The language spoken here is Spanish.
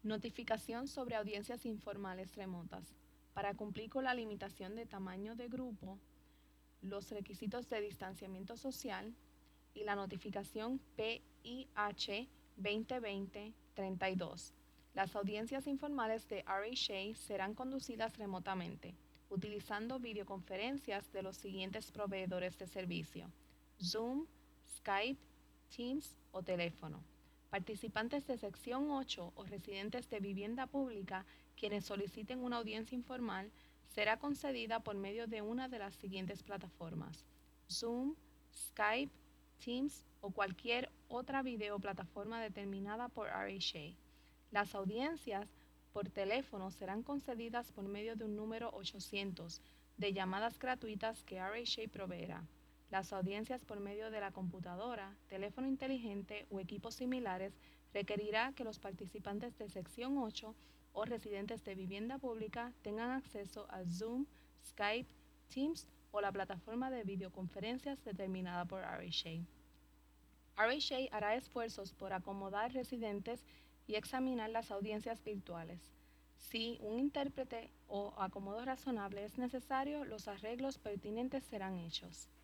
Notificación sobre audiencias informales remotas. Para cumplir con la limitación de tamaño de grupo, los requisitos de distanciamiento social y la notificación PIH 2020-32. Las audiencias informales de RHA serán conducidas remotamente, utilizando videoconferencias de los siguientes proveedores de servicio: Zoom, Skype, Teams o teléfono. Participantes de sección 8 o residentes de vivienda pública quienes soliciten una audiencia informal será concedida por medio de una de las siguientes plataformas: Zoom, Skype, Teams o cualquier otra videoplataforma determinada por RHA. Las audiencias por teléfono serán concedidas por medio de un número 800 de llamadas gratuitas que RHA proveerá. Las audiencias por medio de la computadora, teléfono inteligente o equipos similares requerirá que los participantes de sección 8 o residentes de vivienda pública tengan acceso a Zoom, Skype, Teams o la plataforma de videoconferencias determinada por RHA. RHA hará esfuerzos por acomodar residentes y examinar las audiencias virtuales. Si un intérprete o acomodo razonable es necesario, los arreglos pertinentes serán hechos.